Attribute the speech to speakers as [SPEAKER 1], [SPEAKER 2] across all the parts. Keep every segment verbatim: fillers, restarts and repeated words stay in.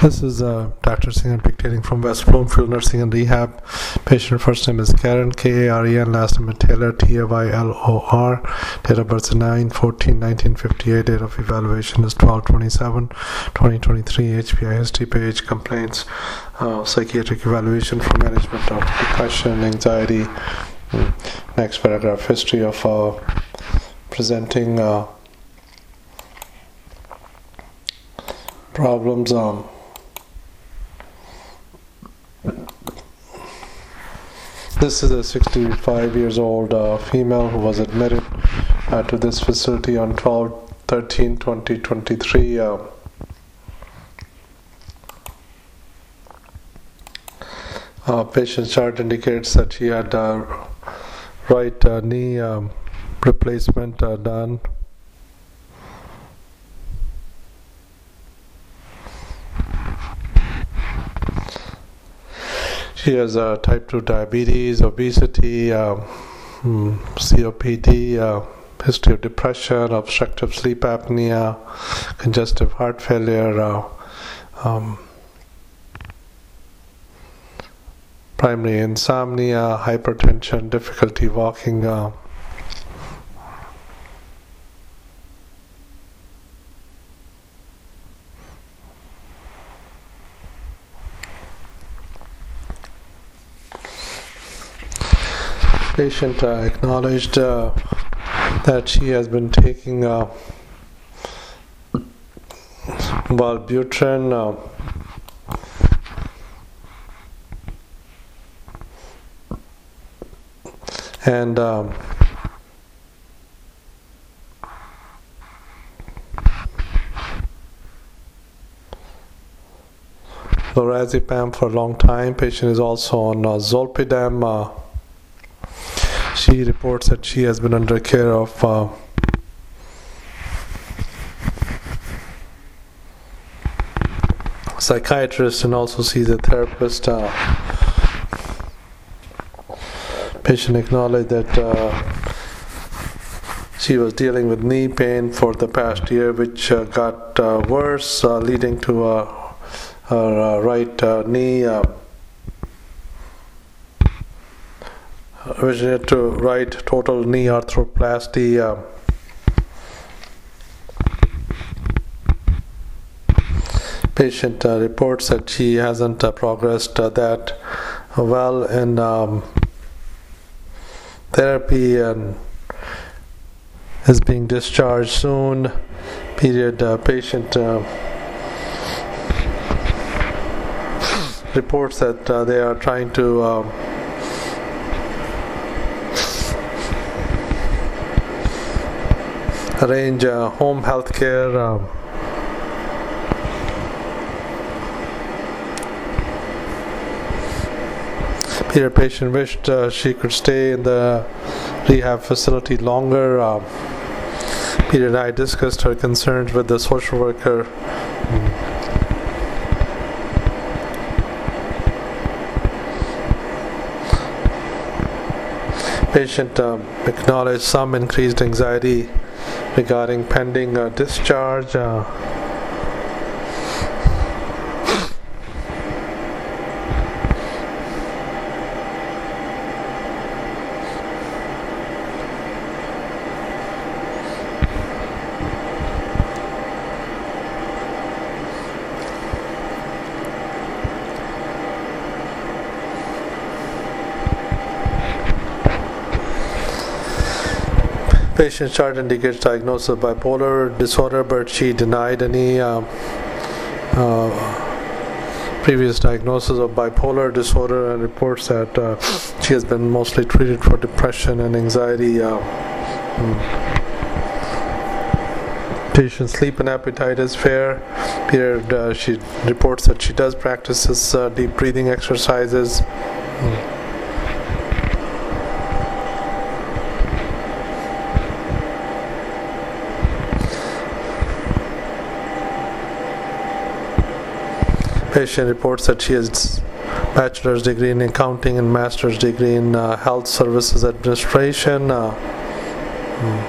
[SPEAKER 1] This is uh, Doctor Singh dictating from West Bloomfield Nursing and Rehab. Patient first name is Karen, K A R E N, last name is Taylor, T A Y L O R. Date of birth is nine fourteen nineteen fifty-eight. Date of evaluation is twelve twenty-seven twenty twenty-three. H P I history page, complaints, uh, psychiatric evaluation for management of depression and anxiety. Mm. Next paragraph, history of uh, presenting uh, problems. Um, This is a sixty-five years old uh, female who was admitted uh, to this facility on twelve thirteen twenty twenty-three. Uh, uh, patient chart indicates that she had uh, right uh, knee um, replacement uh, done. She has uh, type two diabetes, obesity, uh, hmm, C O P D, uh, history of depression, obstructive sleep apnea, congestive heart failure, uh, um, primary insomnia, hypertension, difficulty walking. Uh, Patient uh, acknowledged uh, that she has been taking uh, Wellbutrin, uh, and um, lorazepam for a long time. Patient is also on uh, zolpidem. Uh, She reports that she has been under care of uh, psychiatrist and also sees a therapist. Uh, patient acknowledged that uh, she was dealing with knee pain for the past year, which uh, got uh, worse, uh, leading to uh, her uh, right uh, knee. Uh, originated to right total knee arthroplasty. Uh, patient uh, reports that she hasn't uh, progressed uh, that well in um, therapy and is being discharged soon. Period. Uh, patient uh, reports that uh, they are trying to uh, arrange uh, home health care. Um, Peter patient wished uh, she could stay in the rehab facility longer. Uh, Peter and I discussed her concerns with the social worker. Mm. Patient um, acknowledged some increased anxiety regarding pending uh, discharge. Uh, Patient chart indicates diagnosis of bipolar disorder, but she denied any uh, uh, previous diagnosis of bipolar disorder and reports that uh, she has been mostly treated for depression and anxiety. Uh, mm. Patient sleep and appetite is fair. Period. Uh, she reports that she does practice this, uh, deep breathing exercises. Mm. Patient reports that she has bachelor's degree in accounting and master's degree in uh, health services administration. Uh, hmm.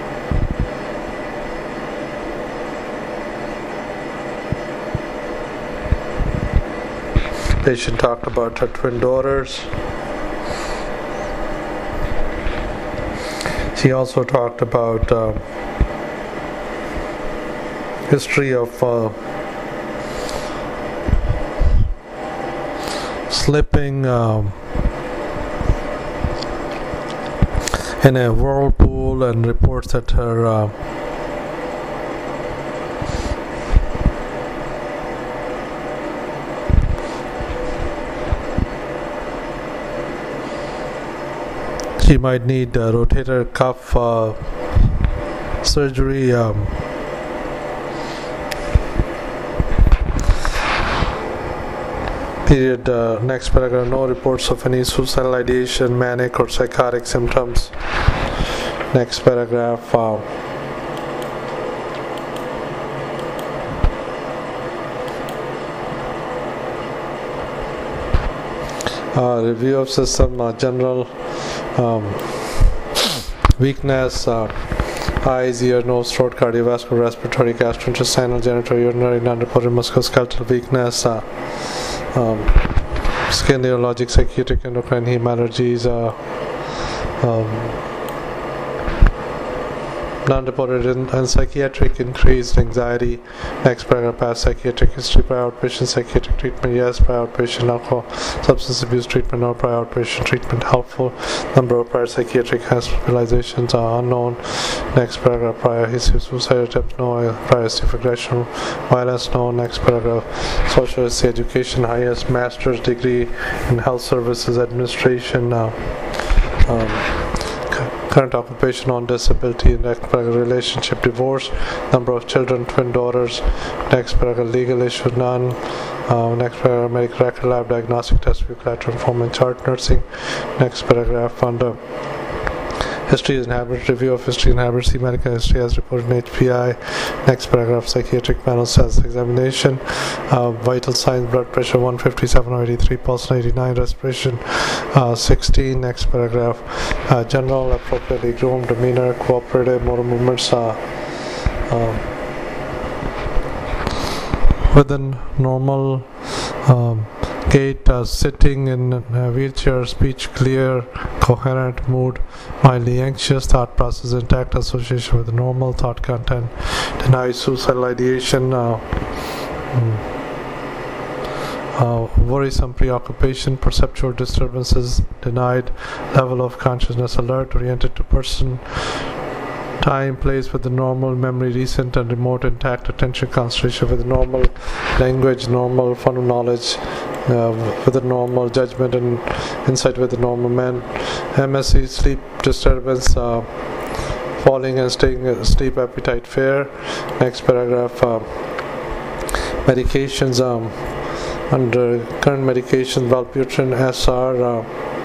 [SPEAKER 1] Patient talked about her twin daughters. She also talked about uh, history of uh, slipping um, in a whirlpool, and reports that her uh, she might need uh, rotator cuff uh, surgery. Um, period. Uh, next paragraph. No reports of any suicidal ideation, manic or psychotic symptoms. Next paragraph. Uh, uh, review of system, uh, general um, weakness, uh, eyes, ear, nose, throat, cardiovascular, respiratory, gastrointestinal, genitourinary, non-reported musculoskeletal weakness, uh, um, skin, neurologic, psychiatric, endocrine, heme allergies, uh, um, non-reported and, and psychiatric increased anxiety. Next paragraph. Past psychiatric history, prior outpatient psychiatric treatment, yes. Prior outpatient alcohol, substance abuse treatment, no. Prior outpatient treatment helpful. Number of prior psychiatric hospitalizations are unknown. Next paragraph. Prior history of suicide attempts, no. Prior history of aggression, violence, no. Next paragraph. Social history, education, highest master's degree in health services administration. Uh, um, Current occupation, on disability. Next paragraph. Relationship, divorce. Number of children, twin daughters. Next paragraph. Legal issue, none. Uh, next paragraph. Medical record, lab diagnostic test, collateral form and chart nursing. Next paragraph. Under history and habit, review of history and habits, see medical history as reported in H P I. Next paragraph. Psychiatric panel self examination, uh, vital signs, blood pressure one fifty-seven over eighty-three, pulse eighty-nine, respiration uh, sixteen. Next paragraph. Uh, general, appropriately groomed, demeanor, cooperative, motor movements uh, um, within normal um, gait, uh, sitting in a wheelchair, speech clear, coherent, mood mildly anxious, thought process intact, association with normal, thought content denies, suicidal ideation, uh, mm, uh, worrisome preoccupation, perceptual disturbances denied, level of consciousness alert, oriented to person, time, place with the normal, memory recent and remote, intact, attention concentration with the normal, language normal, fun of knowledge uh, with the normal, judgment and insight with the normal, man, M S C, sleep disturbance, uh, falling and staying asleep, appetite fair. Next paragraph. Uh, medications, um, under current medications, Wellbutrin S R uh,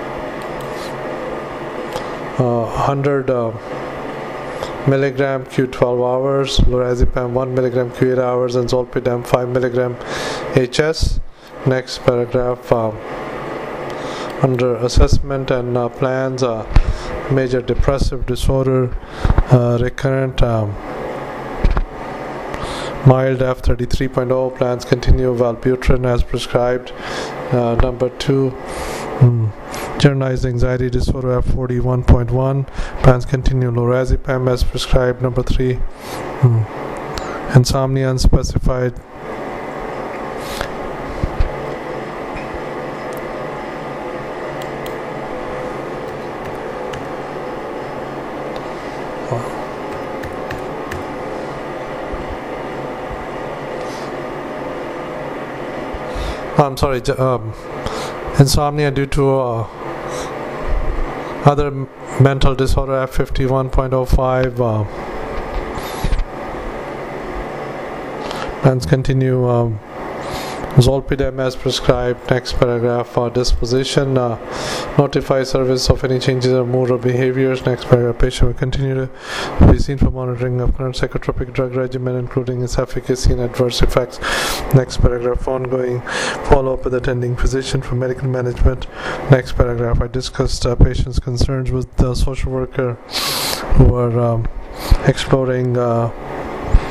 [SPEAKER 1] uh, one hundred uh, milligram Q twelve hours, lorazepam one milligram Q eight hours, and zolpidem five milligram H S. Next paragraph. Uh, under assessment and uh, plans, uh, major depressive disorder, uh, recurrent um, mild F thirty-three point oh, plans continue Wellbutrin as prescribed. Uh, number two, mm, generalized anxiety disorder F forty-one point one, plans continue lorazepam as prescribed. Number three, mm, insomnia unspecified. I'm sorry, um, insomnia due to uh, other m- mental disorder F fifty-one point oh five. Uh, plans continue um, zolpidem as prescribed. Next paragraph. Uh, disposition, uh, notify service of any changes of mood or behaviors. Next paragraph. Patient will continue to be seen for monitoring of current psychotropic drug regimen, including its efficacy and adverse effects. Next paragraph. Ongoing follow-up with attending physician for medical management. Next paragraph. I discussed uh, patient's concerns with the social worker who are um, exploring uh,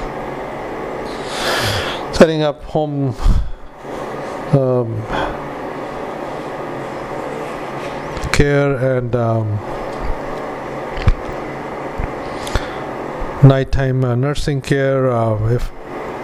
[SPEAKER 1] setting up home um, care and um, nighttime uh, nursing care. Uh, if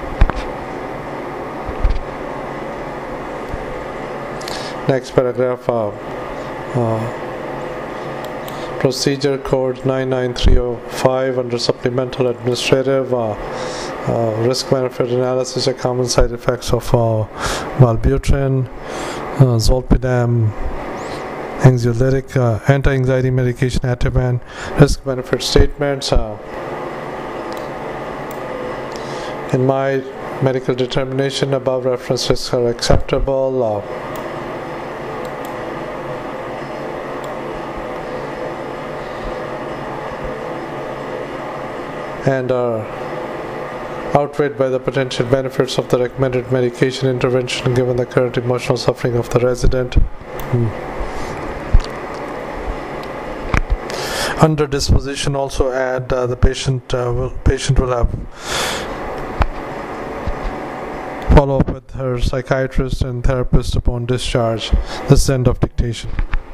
[SPEAKER 1] next paragraph, uh, uh, procedure code nine nine three oh five under supplemental administrative, uh, uh, risk benefit analysis of common side effects of uh, Wellbutrin, uh, Zolpidem, anxiolytic, uh, anti-anxiety medication Ativan, risk benefit statements. Uh, in my medical determination, above reference risks are acceptable. Uh, and are outweighed by the potential benefits of the recommended medication intervention given the current emotional suffering of the resident. Hmm. Under disposition, also add uh, the patient uh, will patient will have follow up with her psychiatrist and therapist upon discharge. This is the end of dictation.